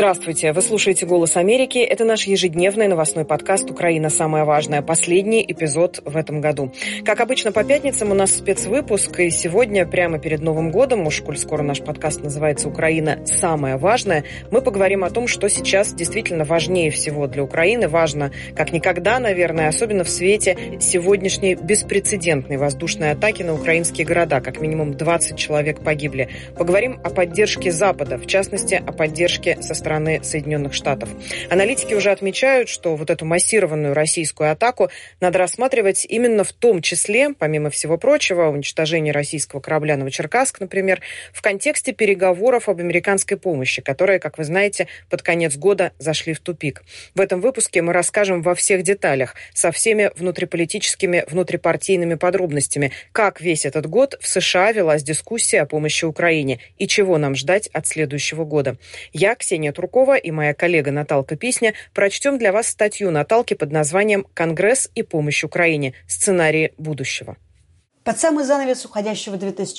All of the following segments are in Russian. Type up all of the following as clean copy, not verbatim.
Здравствуйте, вы слушаете «Голос Америки». Это наш ежедневный новостной подкаст «Украина. Самое важное». Последний эпизод в этом году. Как обычно, по пятницам у нас спецвыпуск. И сегодня, прямо перед Новым годом, уж коль скоро наш подкаст называется «Украина. Самое важное», мы поговорим о том, что сейчас действительно важнее всего для Украины. Важно как никогда, наверное, особенно в свете сегодняшней беспрецедентной воздушной атаки на украинские города. Как минимум 20 человек погибли. Поговорим о поддержке Запада, в частности, о поддержке со стороны Соединенных Штатов. Аналитики уже отмечают, что вот эту массированную российскую атаку надо рассматривать именно в том числе, помимо всего прочего, уничтожения российского корабля «Новочеркасск», например, в контексте переговоров об американской помощи, которые, как вы знаете, под конец года зашли в тупик. В этом выпуске мы расскажем во всех деталях, со всеми внутриполитическими, внутрипартийными подробностями, как весь этот год в США велась дискуссия о помощи Украине и чего нам ждать от следующего года. Я, Ксения Туркова, и моя коллега Наталка Писня прочтем для вас статью Наталки под названием «Конгресс и помощь Украине. Сценарии будущего». Под самый занавес уходящего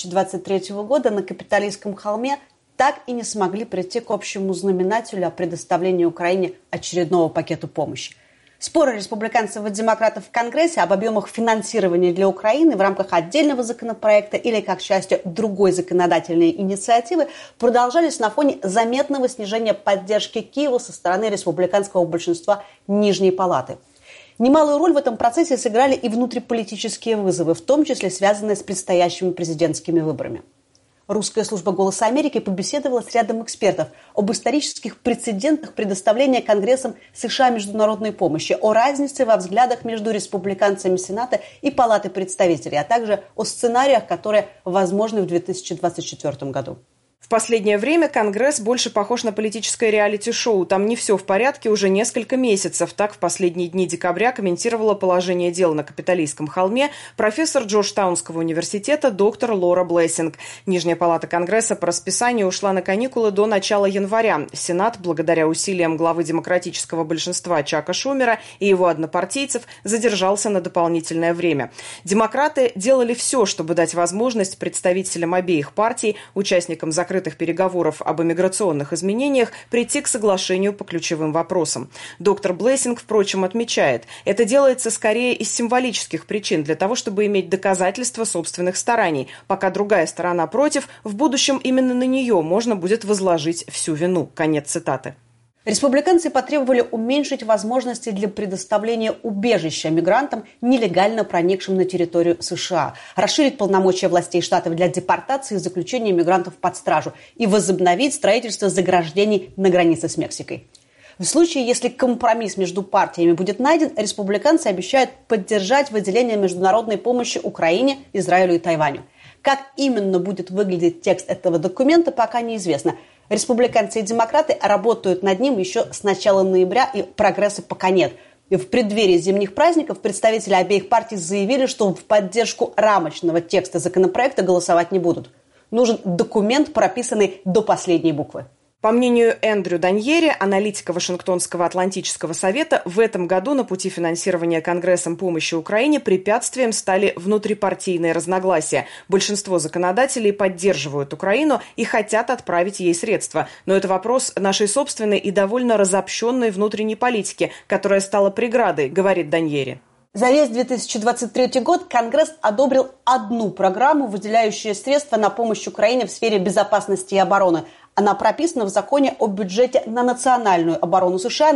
2023 года на Капитолийском холме так и не смогли прийти к общему знаменателю о предоставлении Украине очередного пакета помощи. Споры республиканцев и демократов в Конгрессе об объемах финансирования для Украины в рамках отдельного законопроекта или как частью другой законодательной инициативы продолжались на фоне заметного снижения поддержки Киева со стороны республиканского большинства Нижней Палаты. Немалую роль в этом процессе сыграли и внутриполитические вызовы, в том числе связанные с предстоящими президентскими выборами. Русская служба «Голоса Америки» побеседовала с рядом экспертов об исторических прецедентах предоставления Конгрессом США международной помощи, о разнице во взглядах между республиканцами Сената и Палаты представителей, а также о сценариях, которые возможны в 2024 году. В последнее время Конгресс больше похож на политическое реалити-шоу. Там не все в порядке уже несколько месяцев. Так в последние дни декабря комментировала положение дел на Капитолийском холме профессор Джорджтаунского университета доктор Лора Блессинг. Нижняя палата Конгресса по расписанию ушла на каникулы до начала января. Сенат, благодаря усилиям главы демократического большинства Чака Шумера и его однопартийцев, задержался на дополнительное время. Демократы делали все, чтобы дать возможность представителям обеих партий, участникам закрытых переговоров об иммиграционных изменениях, прийти к соглашению по ключевым вопросам. Доктор Блессинг, впрочем, отмечает, это делается скорее из символических причин, для того, чтобы иметь доказательства собственных стараний. Пока другая сторона против, в будущем именно на нее можно будет возложить всю вину. Конец цитаты. Республиканцы потребовали уменьшить возможности для предоставления убежища мигрантам, нелегально проникшим на территорию США, расширить полномочия властей штатов для депортации и заключения мигрантов под стражу и возобновить строительство заграждений на границе с Мексикой. В случае, если компромисс между партиями будет найден, республиканцы обещают поддержать выделение международной помощи Украине, Израилю и Тайваню. Как именно будет выглядеть текст этого документа, пока неизвестно. Республиканцы и демократы работают над ним еще с начала ноября, и прогресса пока нет. И в преддверии зимних праздников представители обеих партий заявили, что в поддержку рамочного текста законопроекта голосовать не будут. Нужен документ, прописанный до последней буквы. По мнению Эндрю Даньери, аналитика Вашингтонского Атлантического совета, в этом году на пути финансирования Конгрессом помощи Украине препятствием стали внутрипартийные разногласия. Большинство законодателей поддерживают Украину и хотят отправить ей средства. Но это вопрос нашей собственной и довольно разобщенной внутренней политики, которая стала преградой, говорит Даньери. За весь 2023 год Конгресс одобрил одну программу, выделяющую средства на помощь Украине в сфере безопасности и обороны. Она прописана в законе о бюджете на национальную оборону США на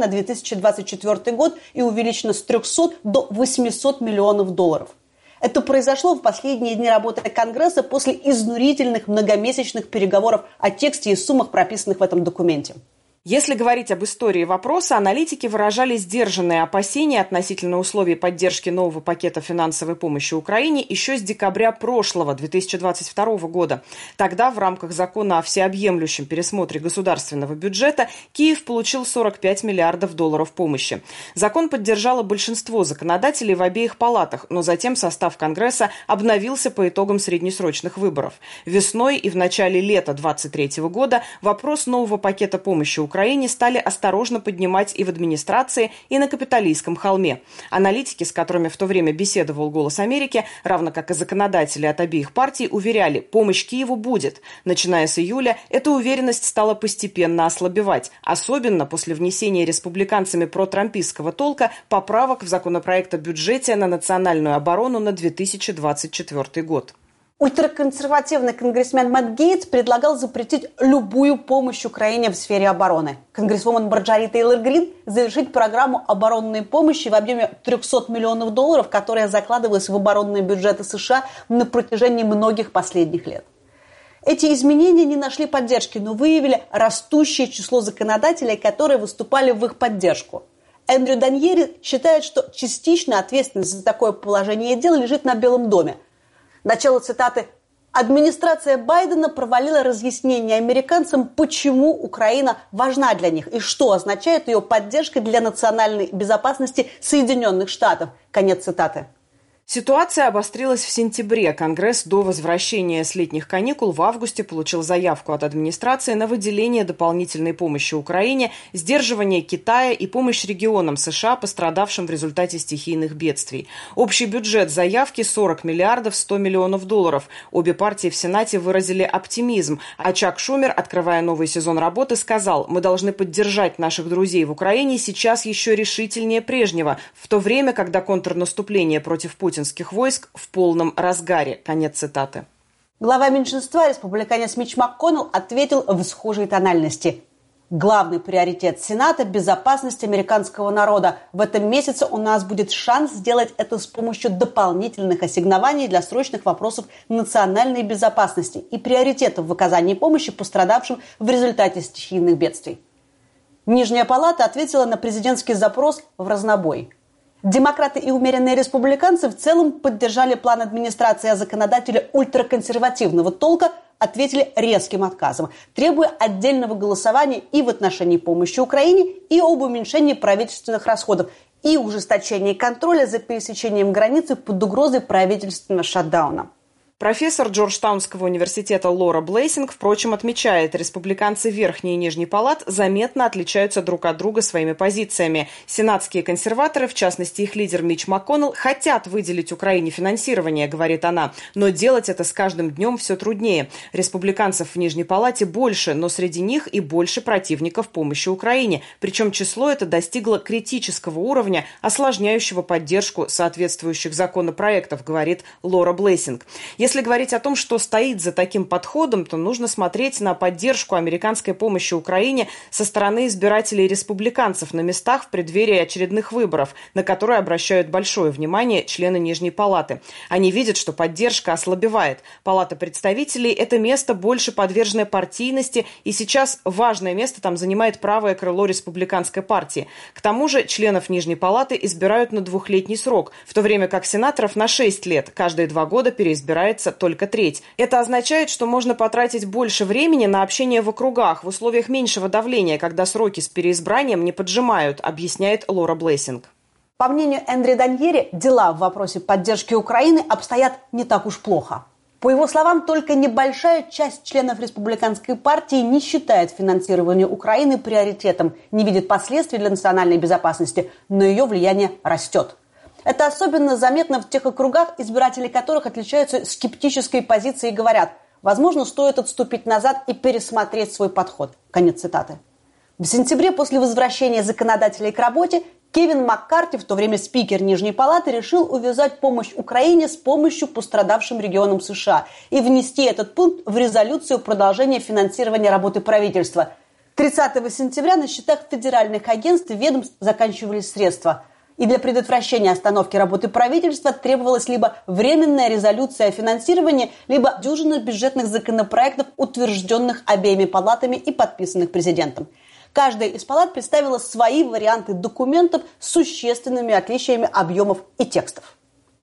2024 год и увеличена с 300 до 800 миллионов долларов. Это произошло в последние дни работы Конгресса после изнурительных многомесячных переговоров о тексте и суммах, прописанных в этом документе. Если говорить об истории вопроса, аналитики выражали сдержанные опасения относительно условий поддержки нового пакета финансовой помощи Украине еще с декабря прошлого, 2022 года. Тогда в рамках закона о всеобъемлющем пересмотре государственного бюджета Киев получил 45 миллиардов долларов помощи. Закон поддержало большинство законодателей в обеих палатах, но затем состав Конгресса обновился по итогам среднесрочных выборов. Весной и в начале лета 2023 года вопрос нового пакета помощи Украине Украине стали осторожно поднимать и в администрации, и на Капитолийском холме. Аналитики, с которыми в то время беседовал «Голос Америки», равно как и законодатели от обеих партий, уверяли, помощь Киеву будет. Начиная с июля, эта уверенность стала постепенно ослабевать, особенно после внесения республиканцами протрампистского толка поправок в законопроект о бюджете на национальную оборону на 2024 год. Ультраконсервативный конгрессмен Мэтт Гейтс предлагал запретить любую помощь Украине в сфере обороны. Конгрессвумен Марджори Тейлор Грин завершить программу оборонной помощи в объеме $300 миллионов, которая закладывалась в оборонные бюджеты США на протяжении многих последних лет. Эти изменения не нашли поддержки, но выявили растущее число законодателей, которые выступали в их поддержку. Эндрю Даньери считает, что частичная ответственность за такое положение дел лежит на Белом доме. Начало цитаты. «Администрация Байдена провалила разъяснение американцам, почему Украина важна для них и что означает ее поддержка для национальной безопасности Соединенных Штатов». Конец цитаты. Ситуация обострилась в сентябре. Конгресс до возвращения с летних каникул в августе получил заявку от администрации на выделение дополнительной помощи Украине, сдерживание Китая и помощь регионам США, пострадавшим в результате стихийных бедствий. Общий бюджет заявки $40 миллиардов $100 миллионов. Обе партии в Сенате выразили оптимизм, а Чак Шумер, открывая новый сезон работы, сказал: «Мы должны поддержать наших друзей в Украине сейчас еще решительнее прежнего, в то время, когда контрнаступление против путинских войск в полном разгаре». Конец цитаты. Глава меньшинства, республиканец Митч МакКоннелл, ответил в схожей тональности. Главный приоритет Сената – безопасность американского народа. В этом месяце у нас будет шанс сделать это с помощью дополнительных ассигнований для срочных вопросов национальной безопасности и приоритетов в оказании помощи пострадавшим в результате стихийных бедствий. Нижняя палата ответила на президентский запрос в разнобой. Демократы и умеренные республиканцы в целом поддержали план администрации, а законодатели ультраконсервативного толка ответили резким отказом, требуя отдельного голосования и в отношении помощи Украине, и об уменьшении правительственных расходов, и ужесточении контроля за пересечением границы под угрозой правительственного шатдауна. Профессор Джорджтаунского университета Лора Блейсинг, впрочем, отмечает, республиканцы Верхней и Нижней палат заметно отличаются друг от друга своими позициями. Сенатские консерваторы, в частности их лидер Митч МакКоннелл, хотят выделить Украине финансирование, говорит она, но делать это с каждым днем все труднее. Республиканцев в Нижней палате больше, но среди них и больше противников помощи Украине. Причем число это достигло критического уровня, осложняющего поддержку соответствующих законопроектов, говорит Лора Блейсинг. Если говорить о том, что стоит за таким подходом, то нужно смотреть на поддержку американской помощи Украине со стороны избирателей республиканцев на местах в преддверии очередных выборов, на которые обращают большое внимание члены Нижней палаты. Они видят, что поддержка ослабевает. Палата представителей – это место, больше подверженное партийности, и сейчас важное место там занимает правое крыло республиканской партии. К тому же членов Нижней палаты избирают на 2-летний срок, в то время как сенаторов на 6 лет. Каждые 2 года переизбирается только треть. Это означает, что можно потратить больше времени на общение в округах в условиях меньшего давления, когда сроки с переизбранием не поджимают, объясняет Лора Блейсинг. По мнению Эндрю Даньери, дела в вопросе поддержки Украины обстоят не так уж плохо. По его словам, только небольшая часть членов республиканской партии не считает финансирование Украины приоритетом, не видит последствий для национальной безопасности, но ее влияние растет. Это особенно заметно в тех округах, избиратели которых отличаются скептической позицией и говорят: возможно, стоит отступить назад и пересмотреть свой подход. Конец цитаты. В сентябре, после возвращения законодателей к работе, Кевин Маккарти, в то время спикер Нижней палаты, решил увязать помощь Украине с помощью пострадавшим регионам США и внести этот пункт в резолюцию продолжения финансирования работы правительства. 30 сентября на счетах федеральных агентств и ведомств заканчивались средства. И для предотвращения остановки работы правительства требовалась либо временная резолюция о финансировании, либо дюжина бюджетных законопроектов, утвержденных обеими палатами и подписанных президентом. Каждая из палат представила свои варианты документов с существенными отличиями объемов и текстов.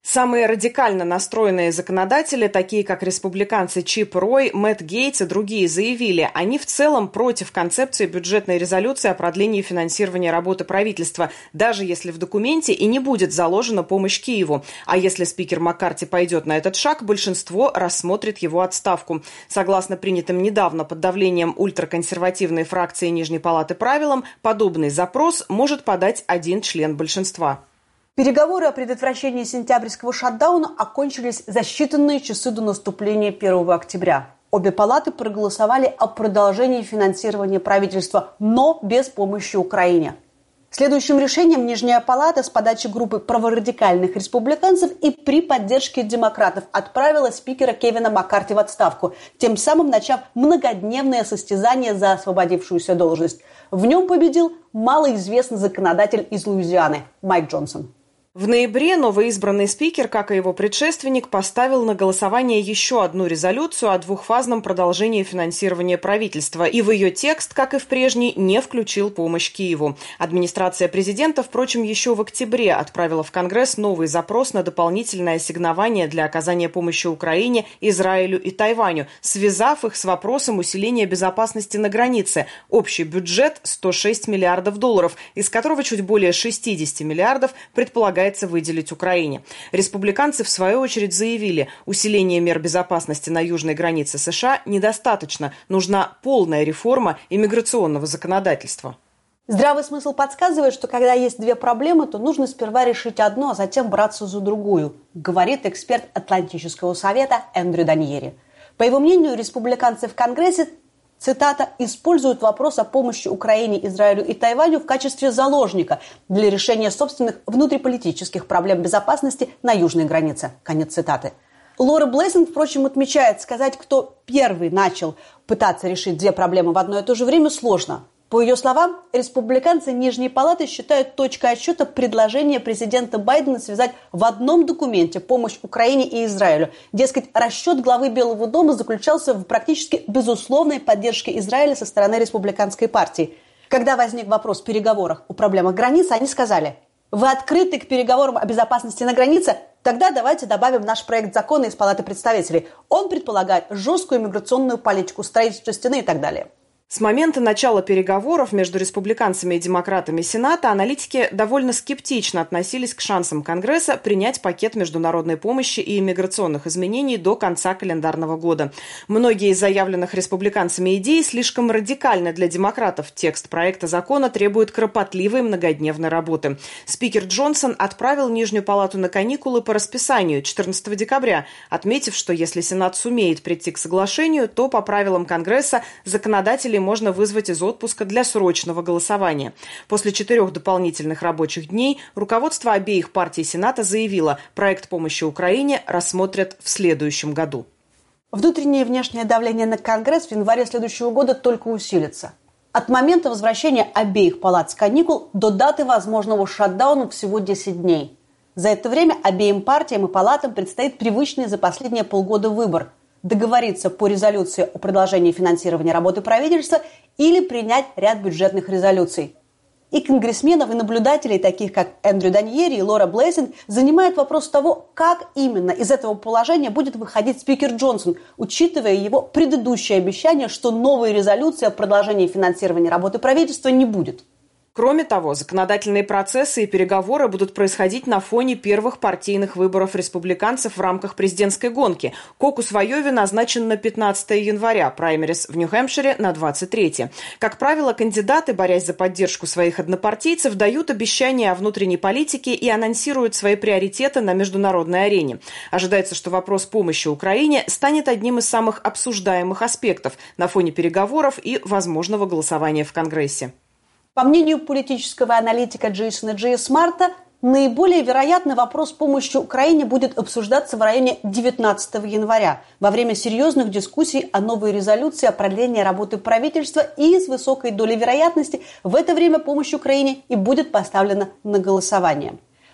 Самые радикально настроенные законодатели, такие как республиканцы Чип Рой, Мэтт Гейтс и другие, заявили, они в целом против концепции бюджетной резолюции о продлении финансирования работы правительства, даже если в документе и не будет заложена помощь Киеву. А если спикер Маккарти пойдет на этот шаг, большинство рассмотрит его отставку. Согласно принятым недавно под давлением ультраконсервативной фракции Нижней Палаты правилам, подобный запрос может подать один член большинства. Переговоры о предотвращении сентябрьского шатдауна окончились за считанные часы до наступления 1 октября. Обе палаты проголосовали о продолжении финансирования правительства, но без помощи Украине. Следующим решением Нижняя палата с подачи группы праворадикальных республиканцев и при поддержке демократов отправила спикера Кевина Маккарти в отставку, тем самым начав многодневное состязание за освободившуюся должность. В нем победил малоизвестный законодатель из Луизианы Майк Джонсон. В ноябре новоизбранный спикер, как и его предшественник, поставил на голосование еще одну резолюцию о двухфазном продолжении финансирования правительства и в ее текст, как и в прежний, не включил помощь Киеву. Администрация президента, впрочем, еще в октябре отправила в Конгресс новый запрос на дополнительное ассигнование для оказания помощи Украине, Израилю и Тайваню, связав их с вопросом усиления безопасности на границе. Общий бюджет – $106 миллиардов, из которого чуть более 60 миллиардов предполагается выделить Украине. Республиканцы, в свою очередь, заявили, усиление мер безопасности на южной границе США недостаточно, нужна полная реформа иммиграционного законодательства. Здравый смысл подсказывает, что когда есть две проблемы, то нужно сперва решить одну, а затем браться за другую, говорит эксперт Атлантического совета Эндрю Даньери. По его мнению, республиканцы в Конгрессе, цитата, «используют вопрос о помощи Украине, Израилю и Тайваню в качестве заложника для решения собственных внутриполитических проблем безопасности на южной границе». Конец цитаты. Лора Блейсинг, впрочем, отмечает, сказать, кто первый начал пытаться решить две проблемы в одно и то же время, сложно. По ее словам, республиканцы Нижней Палаты считают точкой отсчета предложение президента Байдена связать в одном документе помощь Украине и Израилю. Дескать, расчет главы Белого дома заключался в практически безусловной поддержке Израиля со стороны республиканской партии. Когда возник вопрос в переговорах о проблемах границы, они сказали: «Вы открыты к переговорам о безопасности на границе? Тогда давайте добавим наш проект закона из Палаты представителей. Он предполагает жесткую миграционную политику, строительство стены и так далее». С момента начала переговоров между республиканцами и демократами Сената аналитики довольно скептично относились к шансам Конгресса принять пакет международной помощи и иммиграционных изменений до конца календарного года. Многие из заявленных республиканцами идей слишком радикальны для демократов. Текст проекта закона требует кропотливой многодневной работы. Спикер Джонсон отправил Нижнюю палату на каникулы по расписанию 14 декабря, отметив, что если Сенат сумеет прийти к соглашению, то по правилам Конгресса законодатели можно вызвать из отпуска для срочного голосования. После 4 дополнительных рабочих дней руководство обеих партий Сената заявило, проект помощи Украине рассмотрят в следующем году. Внутреннее и внешнее давление на Конгресс в январе следующего года только усилится. От момента возвращения обеих палат с каникул до даты возможного шатдауна всего 10 дней. За это время обеим партиям и палатам предстоит привычный за последние полгода выбор – договориться по резолюции о продолжении финансирования работы правительства или принять ряд бюджетных резолюций. И конгрессменов, и наблюдателей, таких как Эндрю Даньери и Лора Блейсинг, занимает вопрос того, как именно из этого положения будет выходить спикер Джонсон, учитывая его предыдущее обещание, что новой резолюции о продолжении финансирования работы правительства не будет. Кроме того, законодательные процессы и переговоры будут происходить на фоне первых партийных выборов республиканцев в рамках президентской гонки. Кокус в Айове назначен на 15 января, праймерис в Нью-Хэмпшире на 23. Как правило, кандидаты, борясь за поддержку своих однопартийцев, дают обещания о внутренней политике и анонсируют свои приоритеты на международной арене. Ожидается, что вопрос помощи Украине станет одним из самых обсуждаемых аспектов на фоне переговоров и возможного голосования в Конгрессе. По мнению политического аналитика Джейсона Джея Смарта, наиболее вероятно вопрос помощи Украине будет обсуждаться в районе 19 января во время серьезных дискуссий о новой резолюции о продлении работы правительства, и с высокой долей вероятности в это время помощь Украине и будет поставлена на голосование.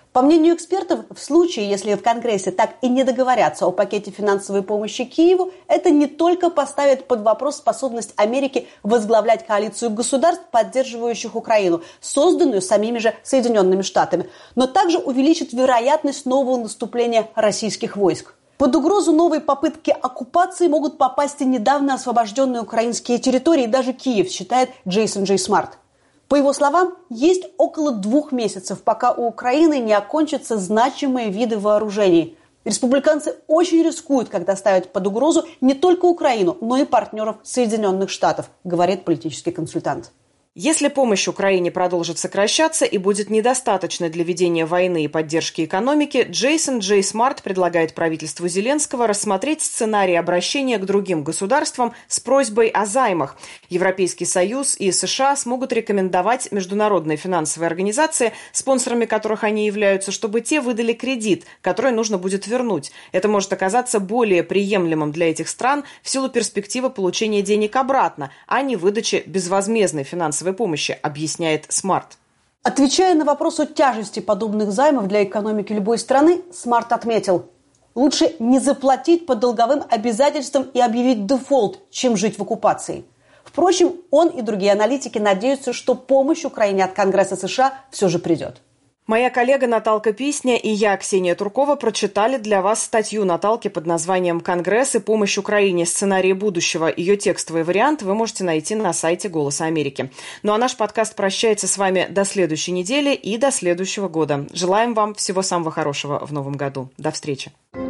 По мнению экспертов, в случае, если в Конгрессе так и не договорятся о пакете финансовой помощи Киеву, это не только поставит под вопрос способность Америки возглавлять коалицию государств, поддерживающих Украину, созданную самими же Соединенными Штатами, но также увеличит вероятность нового наступления российских войск. Под угрозу новой попытки оккупации могут попасть и недавно освобожденные украинские территории, даже Киев, считает Джейсон Джей Смарт. По его словам, есть около 2 месяцев, пока у Украины не окончатся значимые виды вооружений. Республиканцы очень рискуют, когда ставят под угрозу не только Украину, но и партнеров Соединенных Штатов, говорит политический консультант. Если помощь Украине продолжит сокращаться и будет недостаточной для ведения войны и поддержки экономики, Джейсон Джей Смарт предлагает правительству Зеленского рассмотреть сценарий обращения к другим государствам с просьбой о займах. Европейский Союз и США смогут рекомендовать международные финансовые организации, спонсорами которых они являются, чтобы те выдали кредит, который нужно будет вернуть. Это может оказаться более приемлемым для этих стран в силу перспективы получения денег обратно, а не выдачи безвозмездной финансовой помощи, объясняет Смарт. Отвечая на вопрос о тяжести подобных займов для экономики любой страны, Смарт отметил: лучше не заплатить по долговым обязательствам и объявить дефолт, чем жить в оккупации. Впрочем, он и другие аналитики надеются, что помощь Украине от Конгресса США все же придет. Моя коллега Наталка Писня и я, Ксения Туркова, прочитали для вас статью Наталки под названием «Конгресс и помощь Украине. Сценарии будущего». Ее текстовый вариант вы можете найти на сайте «Голоса Америки». Ну а наш подкаст прощается с вами до следующей недели и до следующего года. Желаем вам всего самого хорошего в новом году. До встречи.